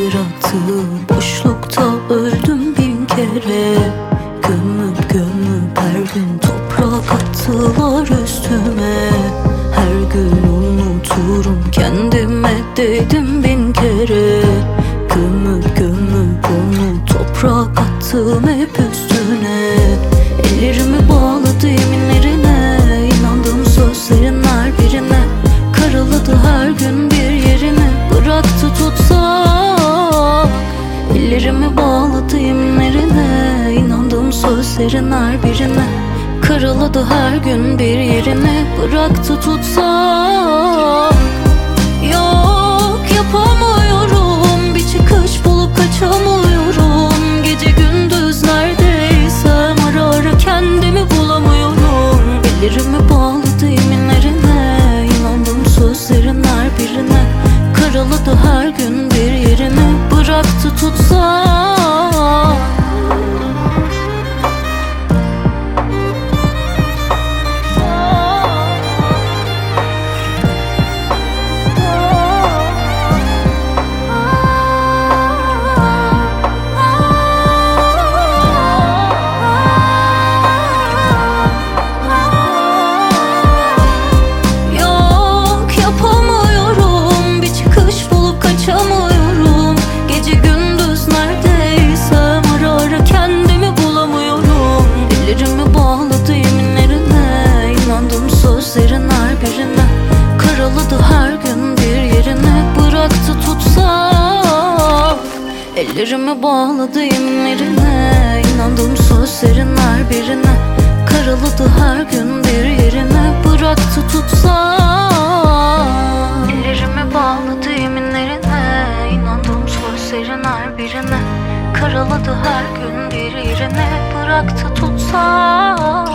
yarattı. Boşlukta öldüm bin kere. Gömüp gömüp her gün toprak attılar üstüme. Her gün unuturum kendime dedim bin kere. Gömüp gömüp onu toprak attım hep üstüne. Ellerimi bağladı yeminlerine, inandığım sözlerin her birine. Karaladı her gün bir yerini, bıraktı tutsak. Ellerimi bağladı yeminlerine, inandığım sözlerin her birine. Karaladı her gün bir yerini, bıraktı tutsak. Yok yapamıyorum, bir çıkış bulup kaçamıyorum. Gece gündüz neredeysem ara ara kendimi bulamıyorum. Ellerimi bağladı yeminlerine, inandığım sözlerin her birine. Karaladı her gün bir yerini, bıraktı tutsak. Karaladı her gün bir yerine, bıraktı tutsak. Ellerimi bağladı yeminlerine, inandığım sözlerin her birine. Karaladı her gün bir yerine, bıraktı tutsak. Ellerimi bağladı yeminlerine, inandığım sözlerin her birine. Karaladı her gün bir yerine, bıraktı tutsak.